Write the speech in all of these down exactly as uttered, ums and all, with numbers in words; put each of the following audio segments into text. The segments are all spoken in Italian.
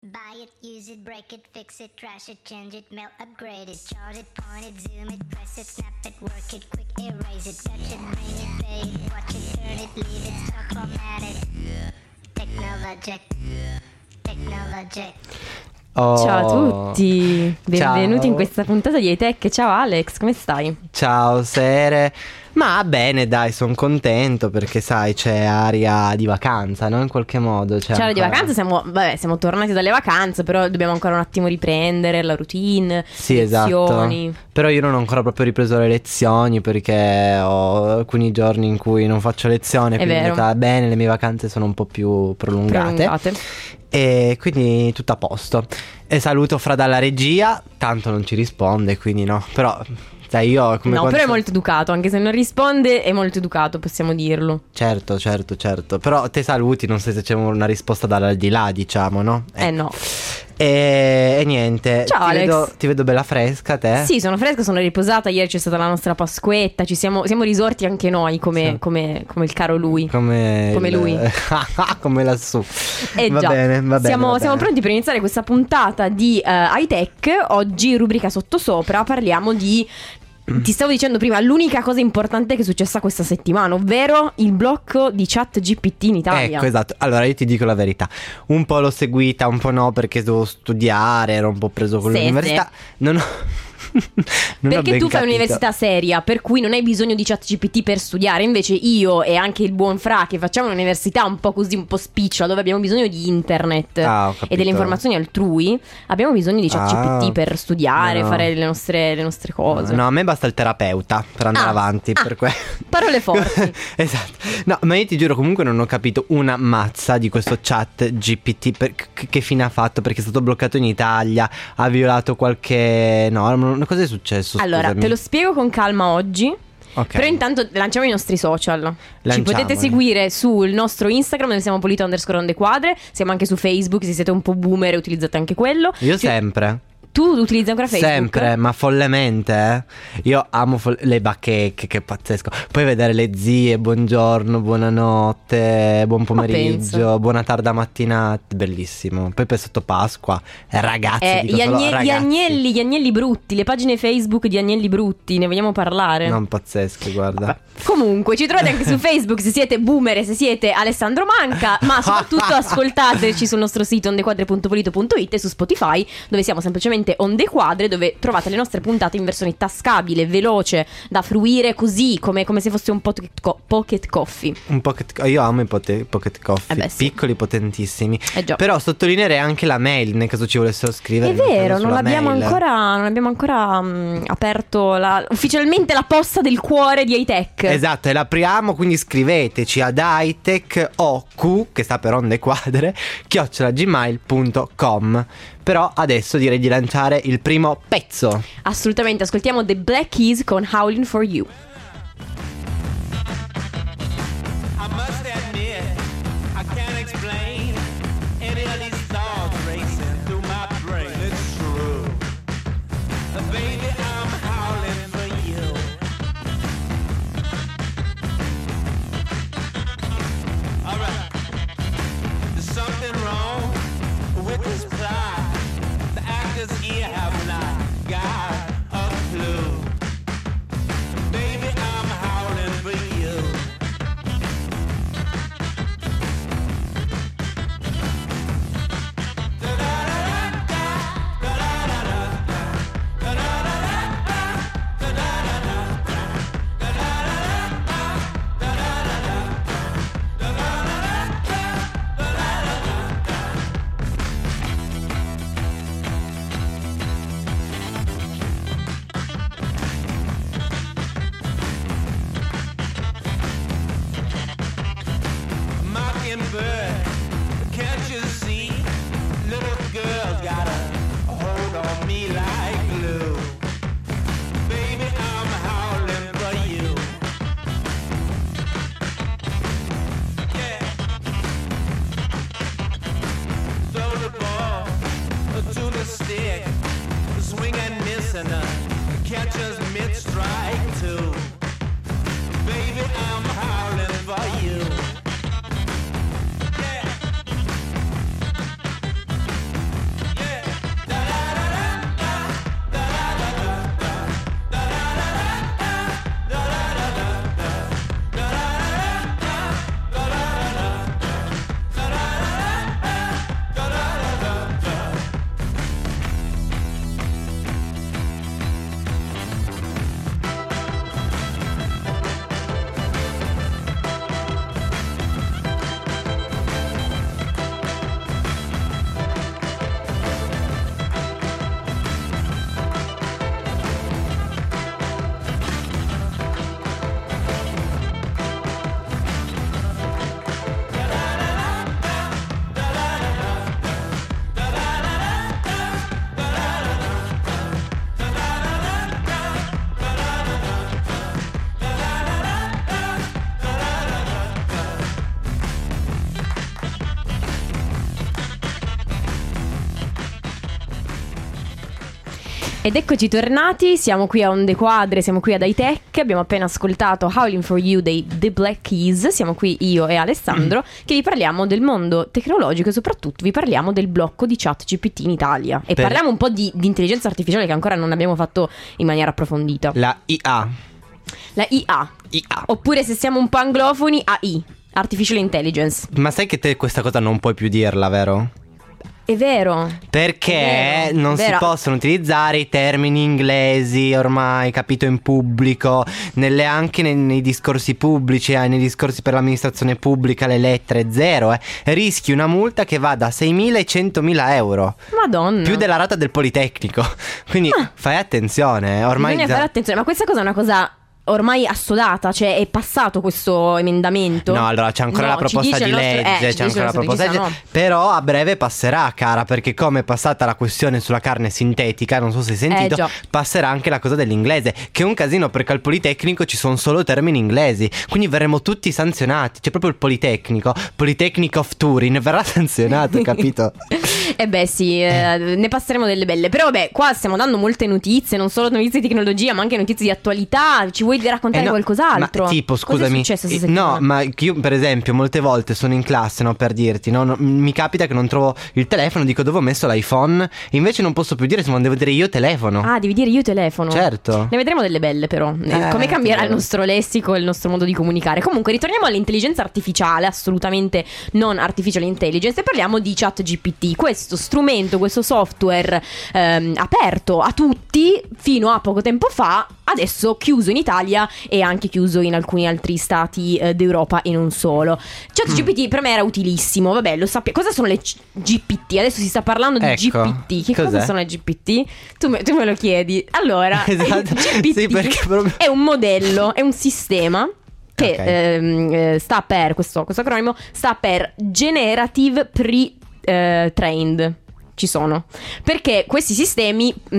Buy it, use it, break it, fix it, trash it, change it, melt, upgrade it, chart it, point it, zoom it, press it, snap it, work it, quick erase it, touch it, bring it, pay it, watch it, turn it, leave it, stop, format it. Technologic, Technologic. Oh. Ciao a tutti, benvenuti Ciao. in questa puntata di Hightech. Ciao Alex, come stai? Ciao Sere. Ma bene, dai, sono contento perché sai c'è aria di vacanza, no? In qualche modo c'è C'era di ancora- vacanza, siamo, vabbè, siamo tornati dalle vacanze, però dobbiamo ancora un attimo riprendere la routine, Sì, lezioni. esatto. Però io non ho ancora proprio ripreso le lezioni perché ho alcuni giorni in cui non faccio lezione, È quindi in vero. realtà bene, le mie vacanze sono un po' più prolungate. Prolungate. E quindi tutto a posto. E saluto Fra dalla regia, tanto non ci risponde, quindi no. Però dai, io come No, quando però è so- molto educato, anche se non risponde è molto educato, possiamo dirlo. Certo, certo, certo. Però te saluti, non so se c'è una risposta dall'aldilà, diciamo, no? Eh no. E, e niente. Ciao, ti Alex. Vedo, ti vedo bella fresca, te? Sì, sono fresca, sono riposata, ieri c'è stata la nostra Pasquetta, ci siamo, siamo risorti anche noi come, Sì. come, come il caro lui. Come, Come il- lui. come lassù. Eh va già, bene, va bene. siamo, va siamo bene. pronti per iniziare questa puntata di uh, Hightech. Oggi, rubrica sottosopra, parliamo di... Ti stavo dicendo prima, l'unica cosa importante che è successa questa settimana, ovvero il blocco di ChatGPT in Italia. Ecco, esatto. Allora io ti dico la verità. Un po' l'ho seguita, un po' no, perché devo studiare, ero un po' preso con Sì, l'università. Non ho non ho Perché ben tu fai capito. un'università seria, per cui non hai bisogno di ChatGPT per studiare. Invece io e anche il buon Fra, che facciamo un'università un po' così, un po' spicciola, dove abbiamo bisogno di internet Ah, ho capito. e delle informazioni altrui, abbiamo bisogno di ChatGPT Ah, per studiare, no. fare le nostre, le nostre cose. No, a me basta il terapeuta per andare Ah, avanti. ah, per que- parole forti. Esatto. No, ma io ti giuro, comunque non ho capito una mazza di questo chat G P T. Per- che, che fine ha fatto? Perché è stato bloccato in Italia, ha violato qualche norma. Cosa è successo? Allora, Scusami. te lo spiego con calma oggi. Ok. Però intanto lanciamo i nostri social. Ci Lanciamoli. potete seguire sul nostro Instagram, dove siamo Polito underscore onde quadre. Siamo anche su Facebook, se siete un po' boomer e utilizzate anche quello. Io Ci- sempre. Tu utilizzi ancora Facebook? Sempre, ma follemente, eh. Io amo fol- le bacheche, che pazzesco. Poi vedere le zie, buongiorno, buonanotte, buon pomeriggio, pensa. buona tarda mattinata, bellissimo. Poi per sotto Pasqua, eh, ragazzi, Eh, dico gli, solo agne- gli ragazzi. agnelli, gli agnelli brutti, le pagine Facebook di agnelli brutti, ne vogliamo parlare? Non pazzesche, guarda. Comunque ci trovate anche su Facebook se siete boomer e se siete Alessandro Manca, ma soprattutto ascoltateci sul nostro sito ondequadre punto polito punto it e su Spotify, dove siamo semplicemente Onde Quadre, dove trovate le nostre puntate in versione tascabile, veloce, da fruire così come, come se fosse un pocket, co- pocket coffee. Un pocket, io amo i pote- pocket coffee, Eh beh, sì. piccoli, potentissimi. Eh già. Però sottolineerei anche la mail, nel caso ci volessero scrivere. È vero, non sulla l'abbiamo mail. ancora, non abbiamo ancora mm, aperto la- ufficialmente la posta del cuore di Hightech. Esatto, e l'apriamo, quindi scriveteci ad hightech o Q, che sta per onde quadre, chiocciola gmail punto com. Però adesso direi di lanciare il primo pezzo. Assolutamente, ascoltiamo The Black Keys con Howling for You. I must admit, I can't explain any of these thoughts racing through my brain. It's true. Uh, baby, I'm howling for you. Alright. There's something wrong with this plot. The actors here have not got a clue. Baby, I'm howling for you. Mockingbird, can't you see? Little girl's got a hold on me like glue. Baby, I'm howling for you. Yeah. Throw the ball to the stick, swing and miss and uh, catch us mid-strike too. Baby, I'm howling for you. Yeah. Ed eccoci tornati, siamo qui a Onde Quadre, siamo qui ad iTech, abbiamo appena ascoltato Howling for You dei The Black Keys, siamo qui io e Alessandro mm. che vi parliamo del mondo tecnologico e soprattutto vi parliamo del blocco di ChatGPT in Italia. E per... parliamo un po' di, di intelligenza artificiale che ancora non abbiamo fatto in maniera approfondita. La I A. La I A. I A. Oppure se siamo un po' anglofoni, A I. Artificial Intelligence. Ma sai che te questa cosa non puoi più dirla, vero? È vero. Perché è vero, non vero. si possono utilizzare i termini inglesi ormai, capito, in pubblico, nelle, anche nei, nei discorsi pubblici, eh, nei discorsi per l'amministrazione pubblica, le lettere zero, eh. Rischi una multa che va da seimila ai centomila euro. Madonna. Più della rata del Politecnico. Quindi ah. fai attenzione, ormai. Bisogna fare attenzione, ma questa cosa è una cosa ormai assodata, cioè è passato questo emendamento. No, allora c'è ancora no, la proposta di nostro, legge, eh, c'è ancora la proposta di legge, no. Però a breve passerà, cara, perché come è passata la questione sulla carne sintetica, non so se hai sentito, eh, passerà anche la cosa dell'inglese, che è un casino perché al Politecnico ci sono solo termini inglesi, quindi verremo tutti sanzionati. C'è proprio il Politecnico, Polytechnic of Turin, verrà sanzionato, capito? Eh beh sì, eh, ne passeremo delle belle. Però vabbè, qua stiamo dando molte notizie, non solo notizie di tecnologia ma anche notizie di attualità. Ci vuoi di raccontare eh no, qualcos'altro? Ma tipo, scusami, cosa è successo eh, no, ma io per esempio molte volte sono in classe, no, per dirti, no, no, mi capita che non trovo il telefono, dico dove ho messo l'iPhone, invece non posso più dire, se non devo dire io telefono. Ah, devi dire io telefono. Certo. Ne vedremo delle belle però, eh, come cambierà il nostro lessico e il nostro modo di comunicare. Comunque ritorniamo all'intelligenza artificiale, assolutamente non artificial intelligence, e parliamo di ChatGPT, questo strumento, questo software ehm, aperto a tutti fino a poco tempo fa, adesso chiuso in Italia e anche chiuso in alcuni altri stati eh, d'Europa e non solo. ChatGPT mm. per me era utilissimo. Vabbè, lo sappiamo. Cosa sono le C- G P T? Adesso si sta parlando di ecco. G P T. Che Cos'è? cosa sono le G P T? Tu me, tu me lo chiedi. Allora, esatto. G P T sì, perché proprio... è un modello, è un sistema che okay. ehm, eh, sta per, questo, questo acronimo sta per Generative Pre-Trained. Ci sono, perché questi sistemi mh,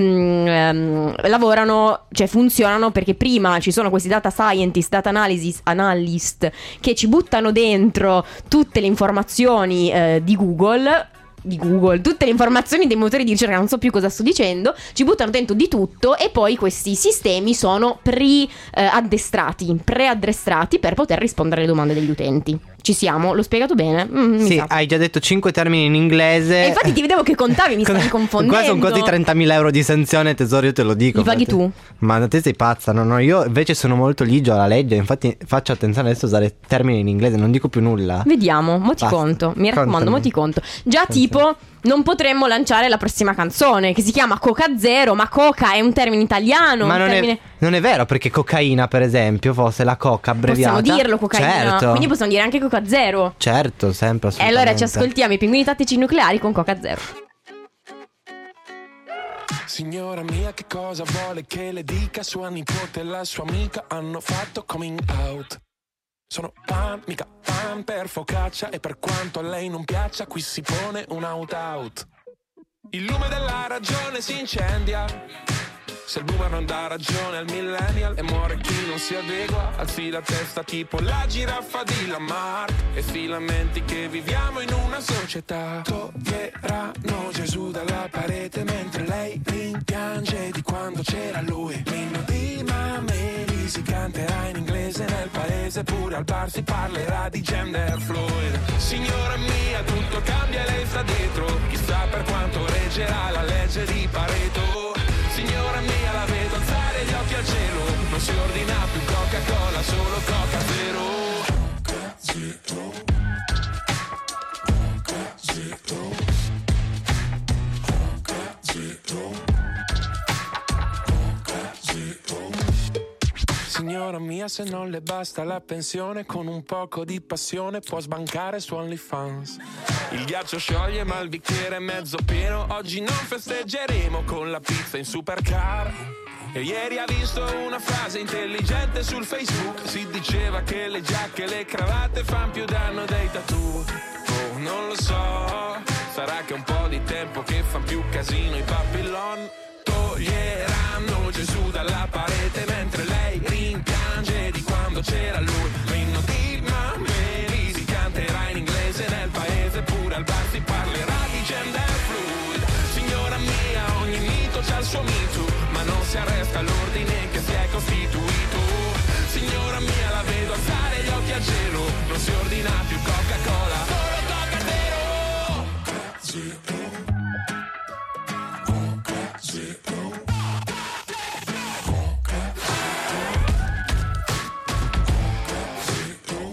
um, lavorano, cioè funzionano perché prima ci sono questi data scientist, data analysis, analyst che ci buttano dentro tutte le informazioni eh, di Google di Google, tutte le informazioni dei motori di ricerca, non so più cosa sto dicendo, ci buttano dentro di tutto e poi questi sistemi sono pre-addestrati, pre-addestrati per poter rispondere alle domande degli utenti. Ci siamo? L'ho spiegato bene? Mm, sì, hai già detto cinque termini in inglese. E infatti ti vedevo che contavi, mi stavi confondendo. Qua sono quasi trentamila euro di sanzione, tesoro, io te lo dico. Li paghi tu? Ma te sei pazza, no, no, io invece sono molto ligio alla legge, infatti faccio attenzione adesso a usare termini in inglese, non dico più nulla. Vediamo, mo ti Basta. conto, mi raccomando, Contami. mo ti conto. Già Contami. tipo non potremmo lanciare la prossima canzone che si chiama Coca Zero, ma coca è un termine italiano. Ma un non, termine... è, non è vero, perché cocaina per esempio fosse la coca abbreviata. Possiamo dirlo cocaina, certo. quindi possiamo dire anche Coca Zero. Certo, sempre, E allora ci ascoltiamo i Pinguini Tattici Nucleari con Coca Zero. Signora mia, che cosa vuole che le dica? Sua nipote e la sua amica hanno fatto coming out. Sono pan, mica pan per focaccia, e per quanto a lei non piaccia qui si pone un out out. Il lume della ragione si incendia, se il boomer non dà ragione al millennial e muore chi non si adegua, alzi la testa tipo la giraffa di Lamarck e si lamenti che viviamo in una società. Toglieranno Gesù dalla parete mentre lei rimpiange di quando c'era lui. L'inno di Mameli si canterà in inglese nel paese, pure al bar si parlerà di gender fluid. Signora mia, tutto cambia e lei sta dietro, chissà per quanto reggerà la legge di Pareto. Signora mia, la vedo alzare gli occhi al cielo, non si ordina più Coca-Cola, solo Coca Zero. Coca Zero. Coca Zero. Coca Zero. Coca Zero. Signora mia, se non le basta la pensione, con un poco di passione può sbancare su OnlyFans. Il ghiaccio scioglie ma il bicchiere è mezzo pieno, oggi non festeggeremo con la pizza in supercar. E ieri ha visto una frase intelligente sul Facebook, si diceva che le giacche e le cravatte fan più danno dei tattoo. Oh, non lo so, sarà che un po' di tempo che fan più casino i Papillon. Toglieranno Gesù dalla parete mentre lei rimpiange di quando c'era lui. L'inno di Mameli si canterà in inglese nel paese, pure al bar si parlerà di gender fluid. Signora mia, ogni mito c'ha il suo mito, si arresta l'ordine che si è costituito. Signora mia, la vedo alzare gli occhi a cielo, non si ordina più Coca-Cola, solo Coca Zero. Coca Zero. Coca Zero. Coca Zero.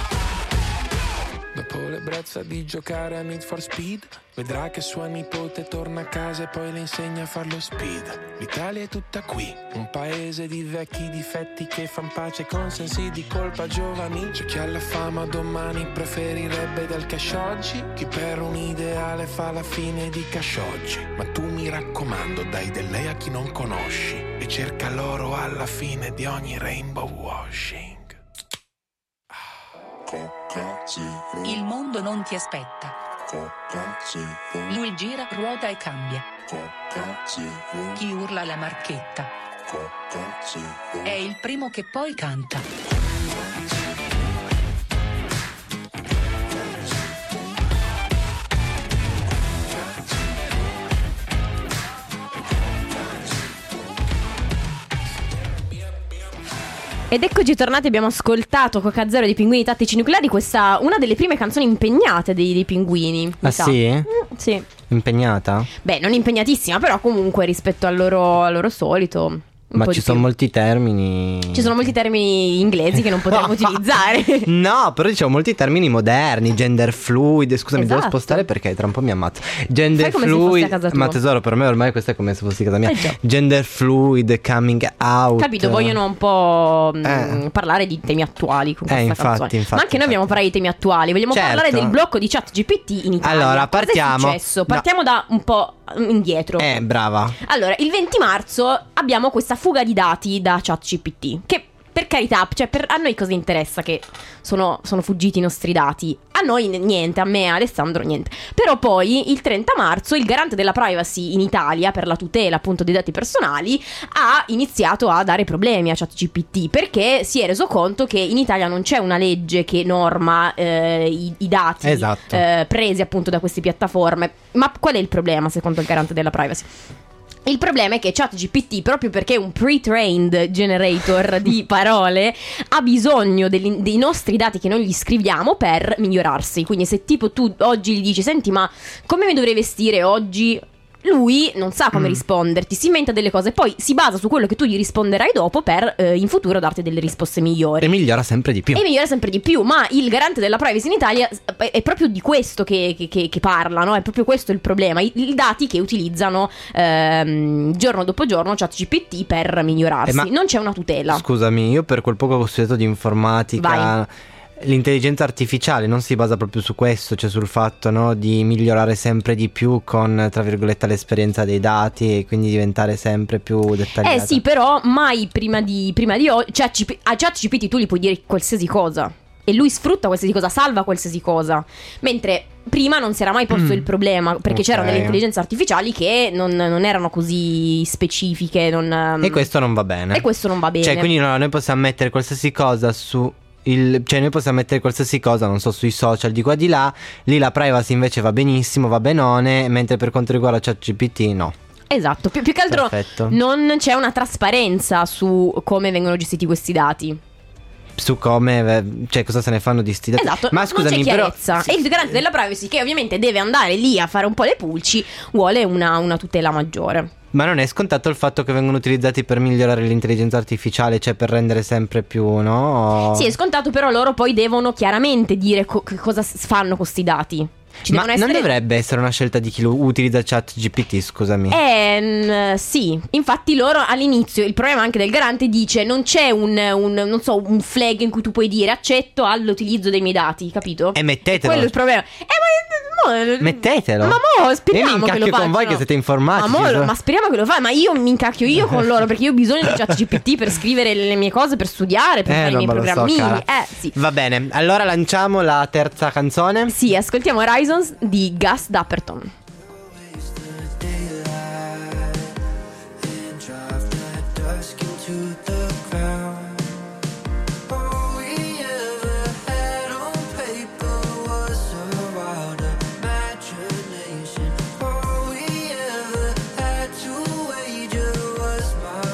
Dopo l'ebbrezza di giocare a Need for Speed, vedrà che sua nipote torna a casa e poi le insegna a far lo speed. L'Italia è tutta qui, un paese di vecchi difetti che fan pace con sensi di colpa giovani. C'è chi ha la fama domani preferirebbe del cash oggi, chi per un ideale fa la fine di cash oggi. Ma tu mi raccomando, dai del lei a chi non conosci e cerca l'oro alla fine di ogni rainbow washing. Il mondo non ti aspetta. Lui gira, ruota e cambia. Chi urla la marchetta è il primo che poi canta. Ed eccoci tornati, abbiamo ascoltato Coca Zero dei Pinguini Tattici Nucleari, questa una delle prime canzoni impegnate dei, dei Pinguini. Ah sì? Mm, sì. Impegnata? Beh, non impegnatissima, però comunque rispetto al loro, al loro solito. Ma ci sono molti termini. Ci sono molti termini inglesi che non potremmo utilizzare. No, però diciamo molti termini moderni. Gender fluid. Scusami, Esatto. devo spostare perché tra un po' mi ammazzo. Gender Fai come se fossi fluid. a casa tua. Ma tesoro, per me ormai questa è come se fossi a casa mia. Eh già. Gender fluid, coming out. Capito, vogliono un po' mh, Eh. parlare di temi attuali con Eh, questa infatti, canzone. infatti, Ma anche noi abbiamo parlato di temi attuali. Vogliamo Certo. parlare del blocco di ChatGPT in Italia. Allora, Cosa partiamo. è successo? Partiamo da un po' indietro. Eh, brava. Allora, il venti marzo abbiamo questa fuga di dati da ChatGPT, che per carità, cioè per, a noi cosa interessa che sono, sono fuggiti i nostri dati? A noi n- niente, a me, a Alessandro niente. Però poi il trenta marzo il garante della privacy in Italia, per la tutela appunto dei dati personali, ha iniziato a dare problemi a ChatGPT, perché si è reso conto che in Italia non c'è una legge che norma eh, i, i dati Esatto. eh, presi appunto da queste piattaforme. Ma qual è il problema secondo il garante della privacy? Il problema è che ChatGPT, proprio perché è un pre-trained generator di parole, ha bisogno degli- dei nostri dati che noi gli scriviamo per migliorarsi. Quindi se tipo tu oggi gli dici: senti, ma come mi dovrei vestire oggi? Lui non sa come Mm. risponderti, si inventa delle cose, poi si basa su quello che tu gli risponderai dopo per eh, in futuro darti delle risposte migliori. E migliora sempre di più. E migliora sempre di più, ma il garante della privacy in Italia è è proprio di questo che, che, che, che parla, no? È proprio questo il problema, i, i dati che utilizzano ehm, giorno dopo giorno ChatGPT per migliorarsi. Eh, ma- non c'è una tutela. Scusami, io per quel poco che ho studiato di informatica, Vai. l'intelligenza artificiale non si basa proprio su questo, cioè sul fatto, no, di migliorare sempre di più con, tra virgolette, l'esperienza dei dati e quindi diventare sempre più dettagliata. Eh sì, però mai prima di, prima di oggi, cioè, C- a ChatGPT tu gli puoi dire qualsiasi cosa e lui sfrutta qualsiasi cosa, salva qualsiasi cosa, mentre prima non si era mai posto Mm. il problema, perché Ok. c'erano delle intelligenze artificiali che non, non erano così specifiche, non, E questo non va bene. e questo non va bene. Cioè, quindi no, noi possiamo mettere qualsiasi cosa su il, cioè noi possiamo mettere qualsiasi cosa, non so, sui social di qua di là. Lì la privacy invece va benissimo, va benone. Mentre per quanto riguarda ChatGPT no. Esatto, più, più che altro Perfetto. non c'è una trasparenza su come vengono gestiti questi dati. Su come, eh, cioè cosa se ne fanno di sti dati. Esatto, Ma non scusami, c'è però chiarezza. E il garante della privacy, che ovviamente deve andare lì a fare un po' le pulci, vuole una, una tutela maggiore. Ma non è scontato il fatto che vengono utilizzati per migliorare l'intelligenza artificiale, cioè per rendere sempre più, no? Sì, è scontato, però loro poi devono chiaramente dire co- che cosa s- fanno con questi dati. Ci Ma devono non essere... dovrebbe essere una scelta di chi lo utilizza ChatGPT, scusami. Eh, mm, sì, infatti loro all'inizio, il problema anche del garante dice non c'è un, un, non so, un flag in cui tu puoi dire accetto all'utilizzo dei miei dati, capito? E mettetelo. Quello è il problema. Eh, ma, mo- Mettetelo. Ma mo' Io speriamo mi che lo incacchio con facciano. voi che siete informati. Ma, mo- cioè. ma speriamo che lo fai. Ma io mi incacchio io con loro, perché io ho bisogno di ChatGPT per scrivere le mie cose, per studiare, per Eh, fare i no, miei ma lo so, programmini. cara. eh, sì. Va bene, allora lanciamo la terza canzone. Sì, ascoltiamo Horizons di Gus Dapperton. All we ever had to wage was my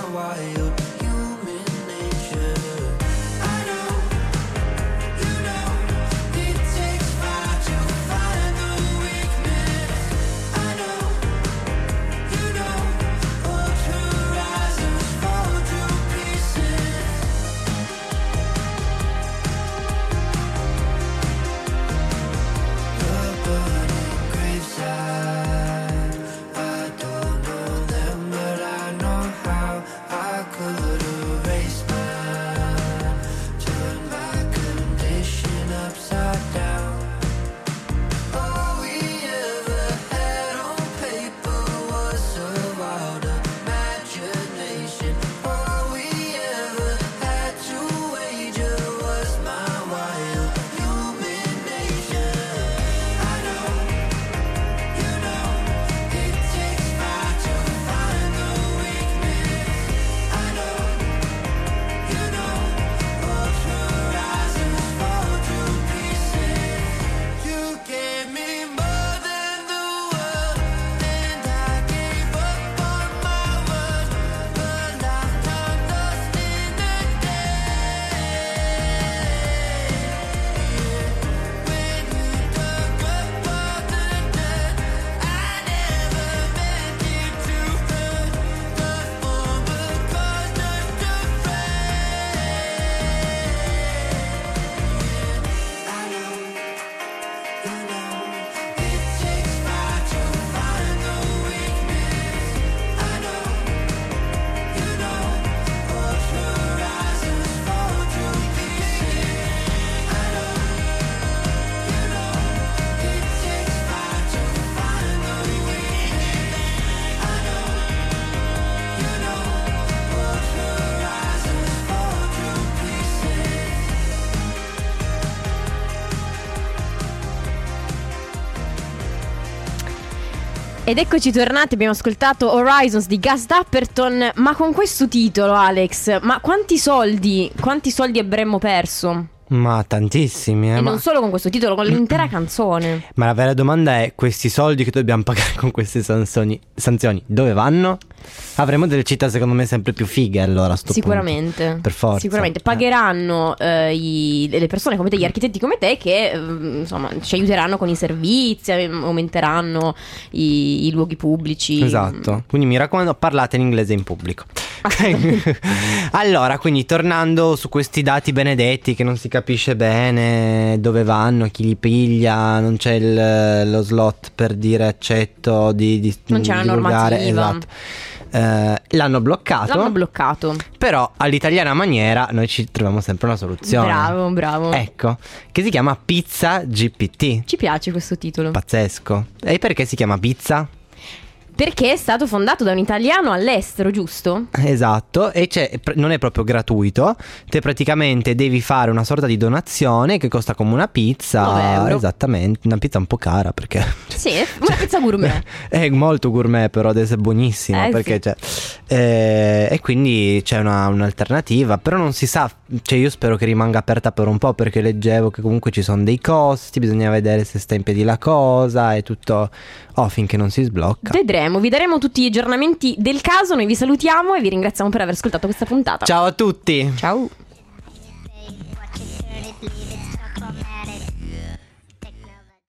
Ed eccoci tornati, abbiamo ascoltato Horizons di Gus Dapperton. Ma con questo titolo, Alex, ma quanti soldi, quanti soldi avremmo perso? Ma tantissimi, eh, E ma... non solo con questo titolo, con l'intera canzone. ma la vera domanda è: questi soldi che dobbiamo pagare con queste sanzioni, sanzioni dove vanno? Avremo delle città secondo me sempre più fighe allora a sto Sicuramente. punto. Per forza. Sicuramente Eh. pagheranno eh, i- le persone come te, gli architetti come te, che eh, insomma ci aiuteranno con i servizi, eh, aumenteranno i, i luoghi pubblici. Esatto, quindi mi raccomando, parlate in inglese in pubblico. Allora, quindi tornando su questi dati benedetti che non si capisce bene dove vanno, chi li piglia, non c'è il- lo slot per dire accetto di, di Non c'è una divulgare, normativa. esatto. Eh, l'hanno bloccato, L'hanno bloccato. però all'italiana maniera noi ci troviamo sempre una soluzione. Bravo, bravo. Ecco, che si chiama Pizza G P T. Ci piace questo titolo. Pazzesco. E perché si chiama pizza? Perché è stato fondato da un italiano all'estero, giusto? Esatto, e c'è, pr- non è proprio gratuito. Te praticamente devi fare una sorta di donazione che costa come una pizza. nove euro. Esattamente, una pizza un po' cara perché Sì, una pizza gourmet. è molto gourmet, però adesso è buonissima. Eh, perché sì. c'è, eh, e quindi c'è una- un'alternativa. Però non si sa, cioè io spero che rimanga aperta per un po', perché leggevo che comunque ci sono dei costi, bisogna vedere se sta in piedi la cosa e tutto. Oh, finché non si sblocca. Vedremo, vi daremo tutti gli aggiornamenti del caso. Noi vi salutiamo e vi ringraziamo per aver ascoltato questa puntata. Ciao a tutti. Ciao.